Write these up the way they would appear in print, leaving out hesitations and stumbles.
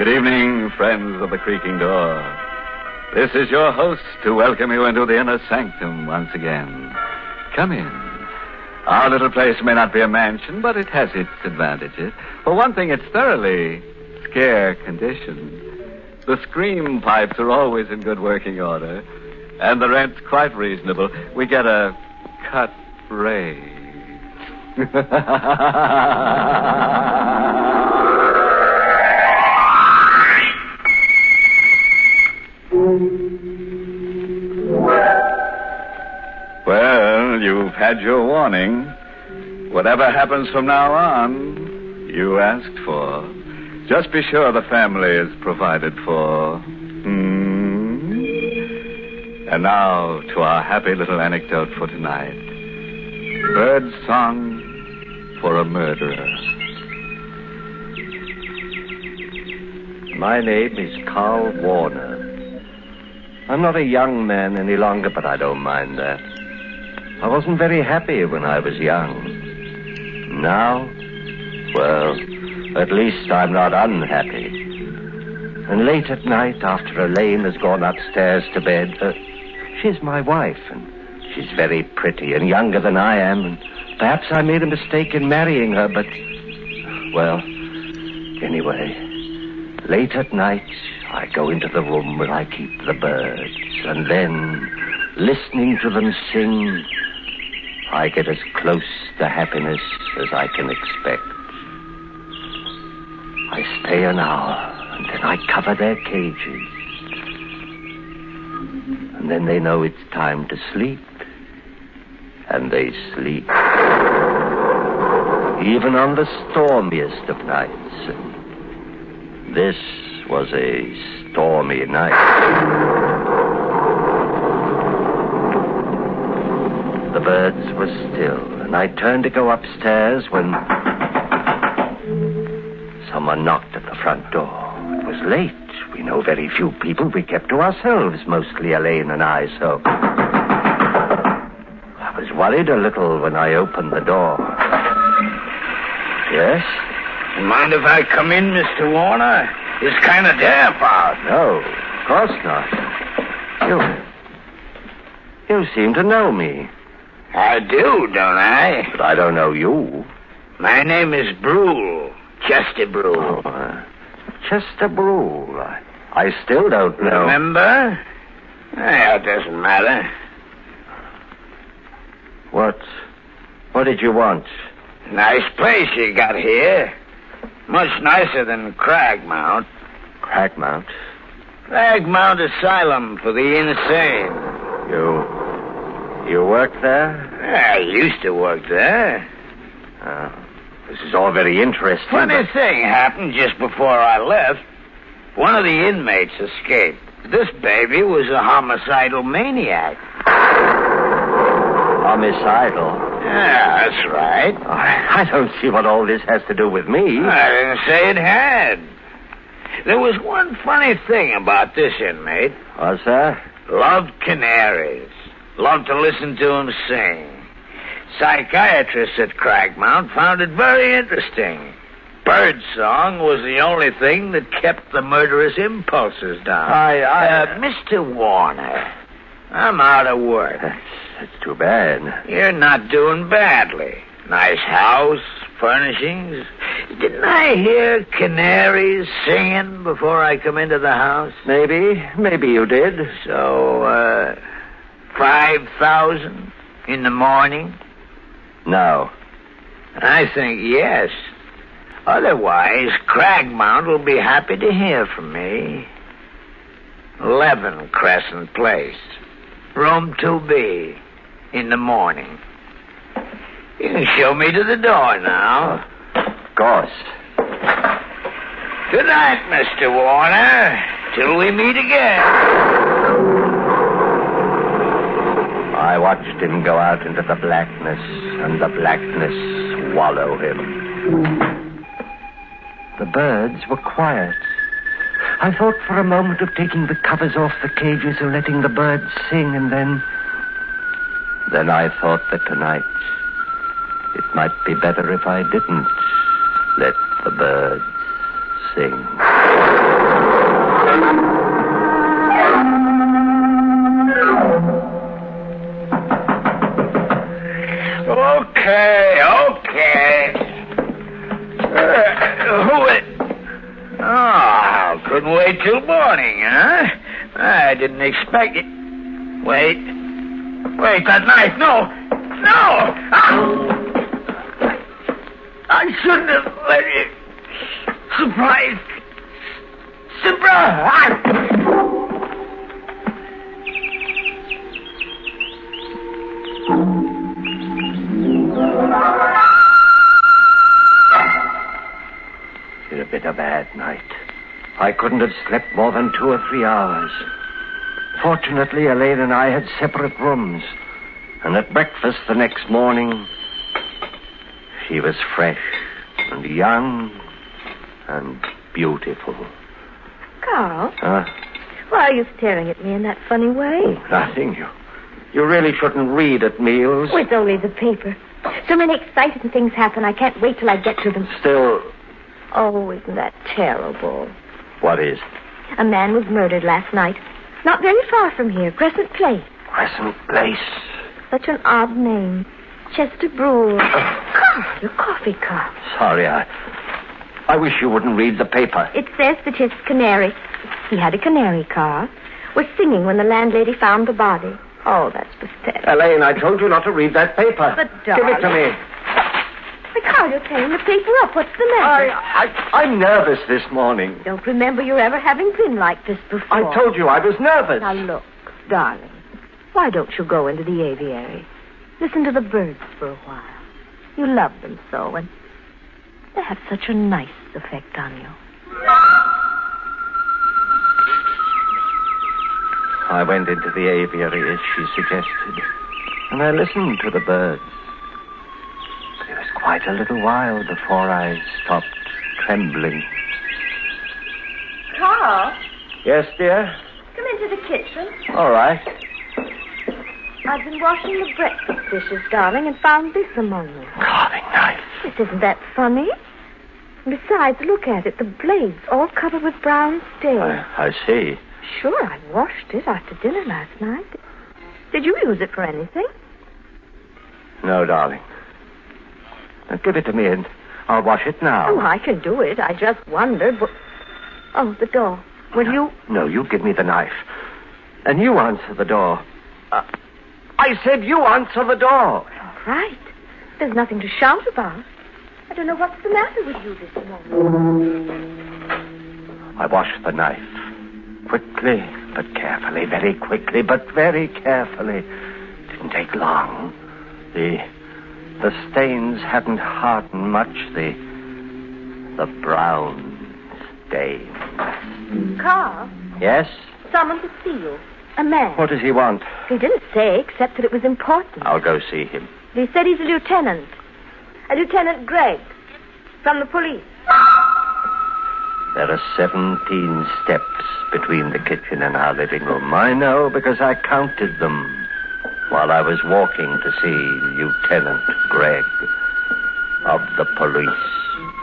Good evening, friends of the creaking door. This is your host to welcome you into the inner sanctum once again. Come in. Our little place may not be a mansion, but it has its advantages. For one thing, it's thoroughly scare conditioned. The scream pipes are always in good working order, and the rent's quite reasonable. We get a cut rate. Well, you've had your warning. Whatever happens from now on, you asked for. Just be sure the family is provided for. And now to our happy little anecdote for tonight. Bird song for a murderer. My name is Carl Warner. I'm not a young man any longer, but I don't mind that. I wasn't very happy when I was young. Now, well, at least I'm not unhappy. And late at night, after Elaine has gone upstairs to bed, she's my wife, and she's very pretty and younger than I am, and perhaps I made a mistake in marrying her, but, well, anyway, late at night, I go into the room where I keep the birds, and then, listening to them sing, I get as close to happiness as I can expect. I stay an hour, and then I cover their cages. And then they know it's time to sleep. And they sleep. Even on the stormiest of nights. And this was a stormy night. The birds were still, and I turned to go upstairs when someone knocked at the front door. It was late. We know very few people. We kept to ourselves, mostly Elaine and I, so I was worried a little when I opened the door. Yes? Mind if I come in, Mr. Warner? It's kind of damp out. No, of course not. You seem to know me. I do, don't I? But I don't know you. My name is Brule. Chester Brule. Oh, Chester Brule. I still don't know. Remember? It doesn't matter. What did you want? Nice place you got here. Much nicer than Cragmount. Cragmount? Cragmount Asylum for the insane. You work there? I used to work there. This is all very interesting. Funny thing happened just before I left. One of the inmates escaped. This baby was a homicidal maniac. Homicidal? Yeah, that's right. I don't see what all this has to do with me. I didn't say it had. There was one funny thing about this inmate. What's that? Loved canaries. Loved to listen to him sing. Psychiatrists at Cragmount found it very interesting. Birdsong was the only thing that kept the murderous impulses down. Mr. Warner, I'm out of work. That's too bad. You're not doing badly. Nice house, furnishings. Didn't I hear canaries singing before I come into the house? Maybe you did. So, 5,000 in the morning? No. I think yes. Otherwise, Cragmount will be happy to hear from me. 11 Crescent Place. Room 2B. In the morning. You can show me to the door now. Of course. Good night, Mr. Warner. Till we meet again. I watched him go out into the blackness, and the blackness swallow him. The birds were quiet. I thought for a moment of taking the covers off the cages and letting the birds sing, and then I thought that tonight it might be better if I didn't let the birds sing. wait till morning, huh? I didn't expect it. Wait, that knife, no! I shouldn't have let it. Surprise! It's a bit of a bad night. I couldn't have slept more than 2 or 3 hours. Fortunately, Elaine and I had separate rooms. And at breakfast the next morning, she was fresh and young and beautiful. Carl? Huh? Why are you staring at me in that funny way? Nothing. You really shouldn't read at meals. Oh, it's only the paper. So many exciting things happen. I can't wait till I get to them. Still... Oh, isn't that terrible? What is? A man was murdered last night. Not very far from here. Crescent Place. Crescent Place. Such an odd name. Chester Brule. Carl, your coffee cup. Sorry, I wish you wouldn't read the paper. It says that his canary... He had a canary car. Was singing when the landlady found the body. Oh, that's pathetic. Elaine, I told you not to read that paper. But, Give it to me. Why, Carl, you're tearing the paper up. What's the matter? I'm nervous this morning. Don't remember you ever having been like this before. I told you I was nervous. Now, look, darling. Why don't you go into the aviary? Listen to the birds for a while. You love them so, and they have such a nice effect on you. I went into the aviary as she suggested, and I listened to the birds. But it was quite a little while before I stopped trembling. Carl? Yes, dear? Come into the kitchen. All right. I've been washing the breakfast dishes, darling, and found this among them. Carving knife. This isn't that funny. Besides, look at it. The blade's all covered with brown stains. I see. Sure, I washed it after dinner last night. Did you use it for anything? No, darling. Now, give it to me and I'll wash it now. Oh, I can do it. I just wondered. Oh, the door. Will you... No, you give me the knife. And you answer the door. I said you answer the door. All right. There's nothing to shout about. I don't know what's the matter with you this morning. I washed the knife. Quickly, but carefully. Very quickly, but very carefully. Didn't take long. The stains hadn't hardened much. The brown stains. Carl? Yes? Someone to see you. A man. What does he want? He didn't say, except that it was important. I'll go see him. He said he's a lieutenant. A Lieutenant Gregg. From the police. There are 17 steps between the kitchen and our living room. I know because I counted them while I was walking to see Lieutenant Gregg of the police.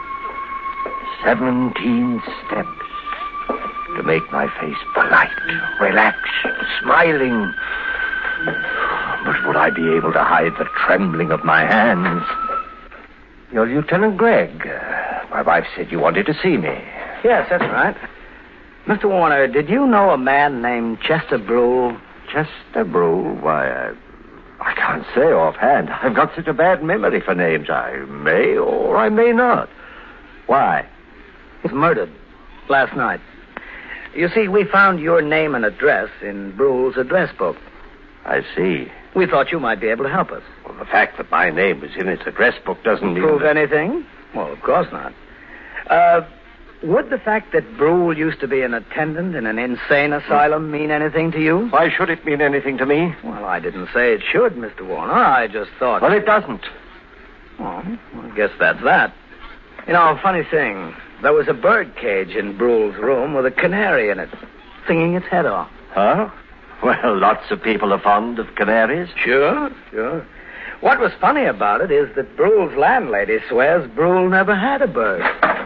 17 steps to make my face polite, relaxed, smiling. But would I be able to hide the trembling of my hands? You're Lieutenant Gregg. My wife said you wanted to see me. Yes, that's right. Mr. Warner, did you know a man named Chester Brule? Chester Brule? Why, I can't say offhand. I've got such a bad memory for names. I may or I may not. Why? He was murdered last night. You see, we found your name and address in Brule's address book. I see. We thought you might be able to help us. Well, the fact that my name is in its address book doesn't mean... Prove anything? Well, of course not. Would the fact that Brule used to be an attendant in an insane asylum mean anything to you? Why should it mean anything to me? Well, I didn't say it should, Mr. Warner. I just thought... Well, it doesn't. Well, I guess that's that. You know, funny thing. There was a bird cage in Brule's room with a canary in it, singing its head off. Huh? Well, lots of people are fond of canaries. Sure. What was funny about it is that Brule's landlady swears Brule never had a bird.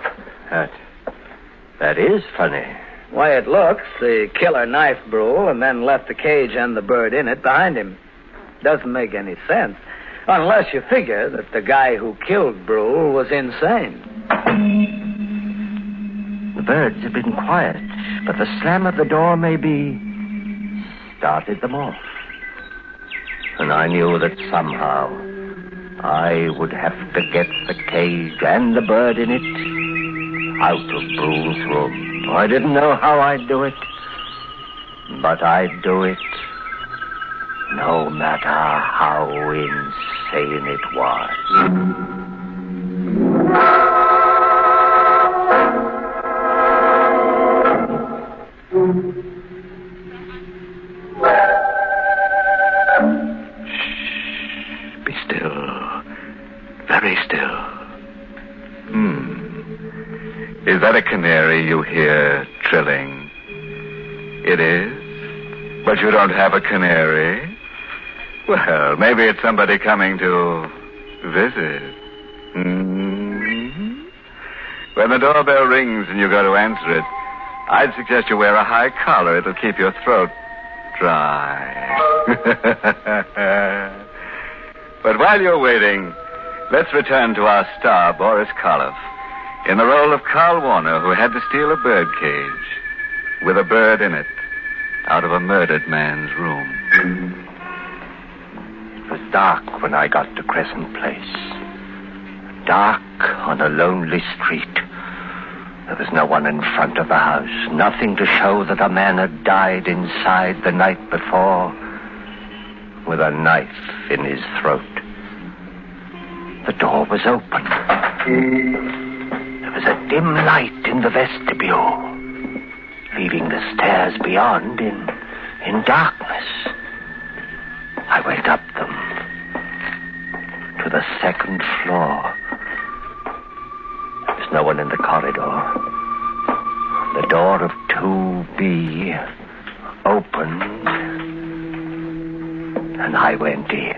That is funny. Why, it looks, the killer knifed Brule and then left the cage and the bird in it behind him. Doesn't make any sense. Unless you figure that the guy who killed Brule was insane. The birds had been quiet, but the slam of the door maybe started them off. And I knew that somehow I would have to get the cage and the bird in it out of Brule's room. I didn't know how I'd do it, but I'd do it no matter how insane it was. Be still. Very still. Is that a canary you hear trilling? It is? But you don't have a canary? Well, maybe it's somebody coming to visit. When the doorbell rings and you go to answer it, I'd suggest you wear a high collar. It'll keep your throat dry. But while you're waiting, let's return to our star, Boris Karloff, in the role of Carl Warner, who had to steal a bird cage with a bird in it out of a murdered man's room. It was dark when I got to Crescent Place. Dark on a lonely street. There was no one in front of the house. Nothing to show that a man had died inside the night before with a knife in his throat. The door was open. There was a dim light in the vestibule, leaving the stairs beyond in darkness. I went up them to the second floor. There's no one in the corridor. The door of 2B opened, and I went in.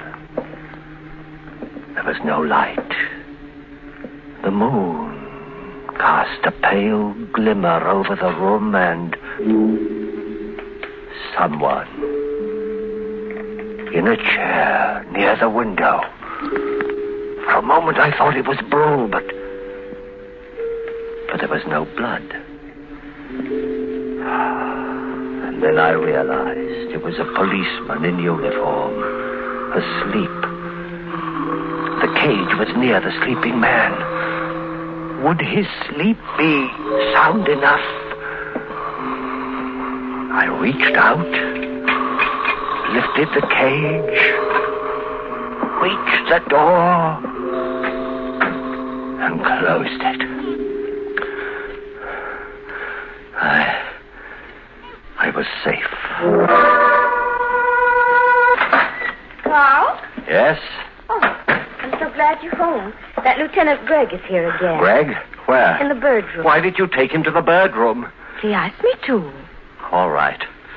There was no light. The moon cast a pale glimmer over the room, and someone in a chair near the window. For a moment I thought it was Brule, but there was no blood. And then I realized it was a policeman in uniform, asleep. The cage was near the sleeping man. Would his sleep be sound enough? I reached out, lifted the cage, reached the door, and closed it. I was safe. Carl? Yes? Oh, I'm so glad you phoned. That Lieutenant Gregg is here again. Gregg? Where? In the bird room. Why did you take him to the bird room? He asked me to. All right.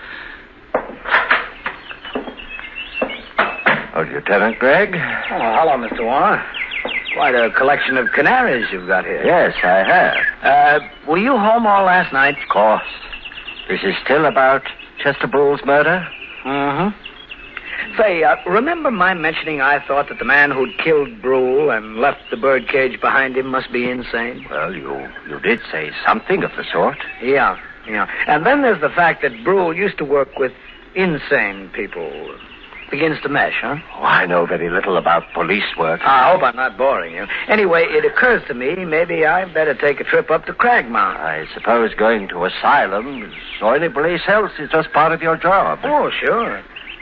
Oh, Lieutenant Gregg? Oh, hello, Mr. Warner. Quite a collection of canaries you've got here. Yes, I have. Were you home all last night? Of course. This is still about Chester Brule's murder? Mm-hmm. Say, remember my mentioning I thought that the man who'd killed Brule and left the bird cage behind him must be insane? Well, you did say something of the sort. Yeah. And then there's the fact that Brule used to work with insane people. Begins to mesh, huh? Oh, I know very little about police work. I hope I'm not boring you. Anyway, it occurs to me maybe I'd better take a trip up to Cragmount. I suppose going to asylums or any place else is just part of your job. Oh, sure.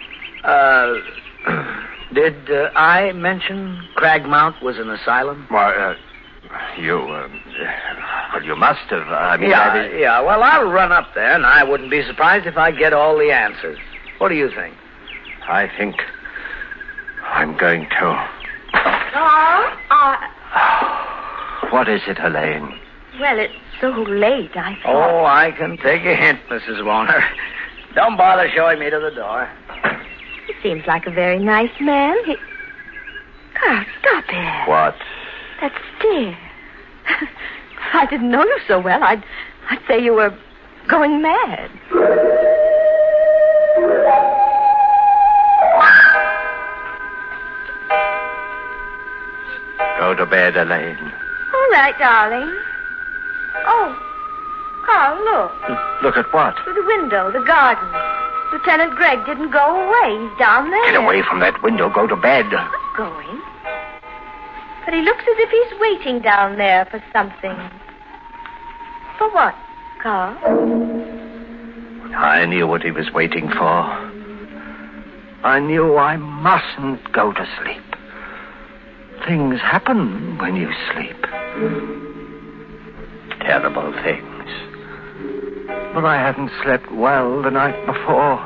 Did I mention Cragmount was an asylum? Why, you must have. Yeah. Well, I'll run up there, and I wouldn't be surprised if I get all the answers. What do you think? I think I'm going to. What is it, Elaine? Well, it's so late, I thought. Oh, I can take a hint, Mrs. Warner. Don't bother showing me to the door. He seems like a very nice man. Carl, stop it. What? That stare. If I didn't know you so well, I'd say you were going mad. Go to bed, Elaine. All right, darling. Oh, Carl, look. Look at what? Through the window, the garden. Lieutenant Gregg didn't go away. He's down there. Get away from that window. Go to bed. Not going. But he looks as if he's waiting down there for something. For what, Carl? I knew what he was waiting for. I knew I mustn't go to sleep. Things happen when you sleep. Terrible things. But I hadn't slept well the night before.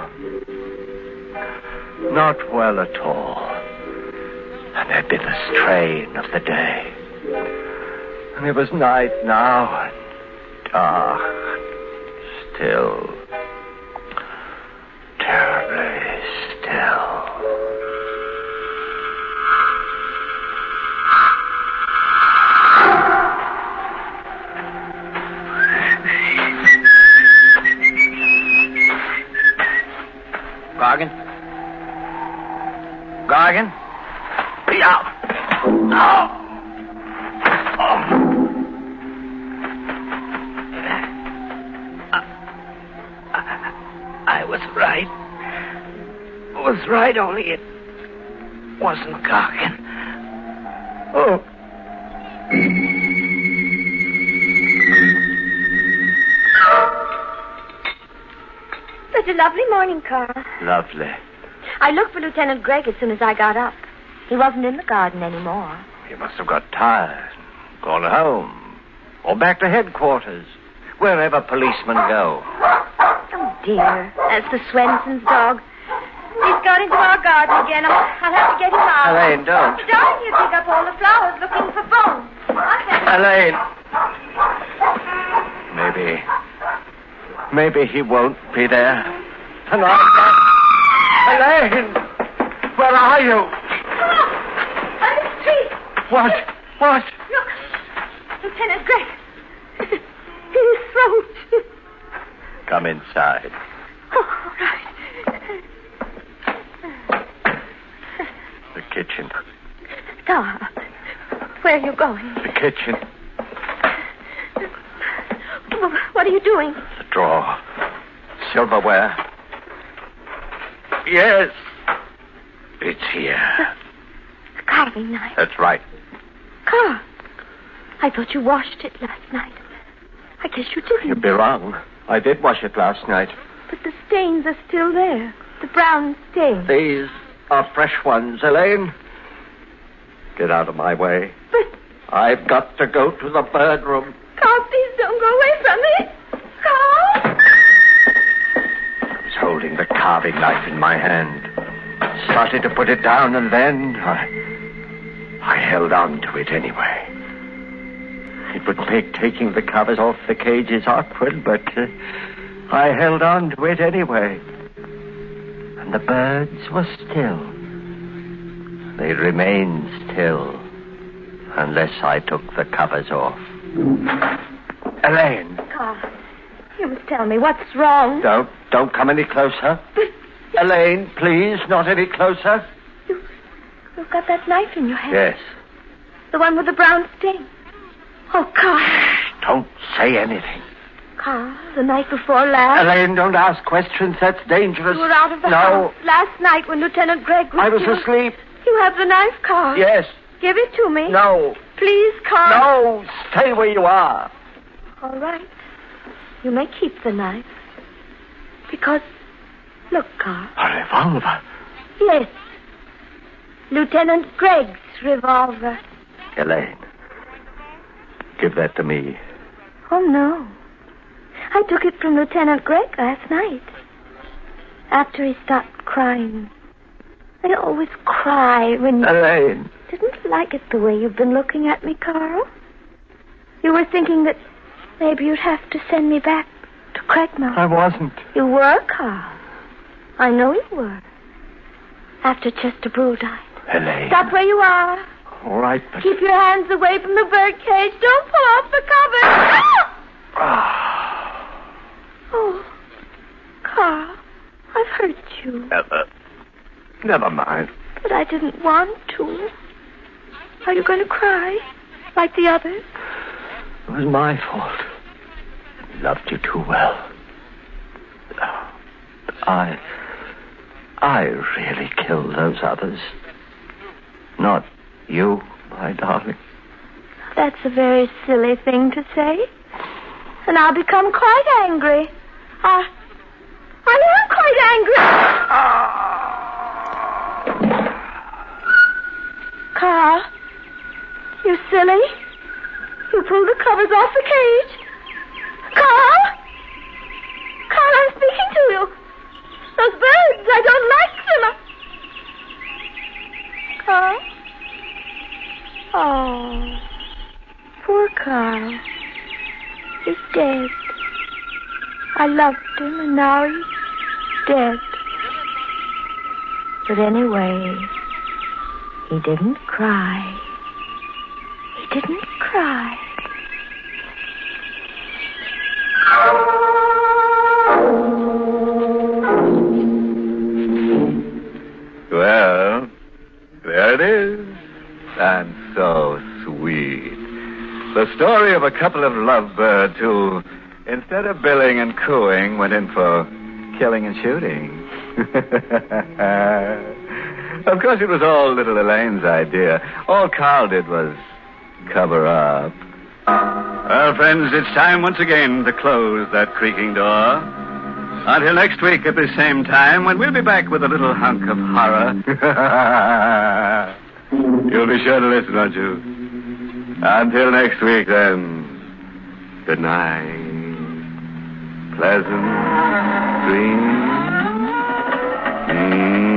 Not well at all. And there'd been the strain of the day. And it was night now, and dark, still. Terribly still. Gargan? Gargan? Yeah. Oh. I was right. Was right, only it wasn't Gargan. Oh. Such a lovely morning, Carl. Lovely. I looked for Lieutenant Gregg as soon as I got up. He wasn't in the garden anymore. You must have got tired, gone home, or back to headquarters, wherever policemen go. Oh, dear. That's the Swenson's dog. He's got into our garden again. I'll have to get him out. Elaine, don't. Darling, he'll dig up all the flowers looking for bones. Elaine. Maybe he won't be there. And Elaine! Where are you? On the street. What? Look. Lieutenant Gregg. His throat. Come inside. Oh, all right. The kitchen. Carl, where are you going? The kitchen. What are you doing? The drawer. Silverware. Yes. It's here. The carving knife. That's right. Carl, I thought you washed it last night. I guess you didn't. You'd be wrong. I did wash it last night. But the stains are still there. The brown stains. These are fresh ones, Elaine. Get out of my way. But... I've got to go to the bird room. Carl, please don't go away from me. Carl! I was holding the carving knife in my hand. Started to put it down, and then I held on to it anyway. It would make taking the covers off the cages awkward, but I held on to it anyway. And the birds were still. They remained still unless I took the covers off. Elaine. Carl, you must tell me what's wrong. Don't come any closer. Elaine, please, not any closer. You've got that knife in your hand. Yes. The one with the brown stain. Oh, Carl. Don't say anything. Carl, the night before last. Elaine, don't ask questions. That's dangerous. You were out of the house last night when Lieutenant Gregg was I was killed. asleep. You have the knife, Carl. Yes. Give it to me. No. Please, Carl. No, stay where you are. All right. You may keep the knife. Because, look, Carl. A revolver? Yes. Lieutenant Gregg's revolver. Elaine, give that to me. Oh, no. I took it from Lieutenant Gregg last night. After he stopped crying. I always cry when... Elaine. Didn't like it the way you've been looking at me, Carl. You were thinking that maybe you'd have to send me back to Craigmount. I wasn't. You were, Carl. I know you were. After Chester Brule died. Elaine. Stop where you are. All right, but... Keep your hands away from the bird cage. Don't pull off the cover. Oh, Carl, I've hurt you. Never mind. But I didn't want to. Are you going to cry? Like the others? It was my fault. loved you too well. I really killed those others. Not you, my darling. That's a very silly thing to say. And I'll become quite angry. I am quite angry. Carl, you silly. You pulled the covers off the cage. Carl? Carl, I'm speaking to you. Those birds, I don't like them. Carl? Oh, poor Carl. He's dead. I loved him, and now he's dead. But anyway, he didn't cry. He didn't cry. Well, there it is. And so sweet. The story of a couple of lovebirds who, instead of billing and cooing, went in for killing and shooting. Of course, it was all little Elaine's idea. All Carl did was cover up. Well, friends, it's time once again to close that creaking door. Until next week at the same time, when we'll be back with a little hunk of horror. You'll be sure to listen, won't you? Until next week, then. Good night. Pleasant dreams.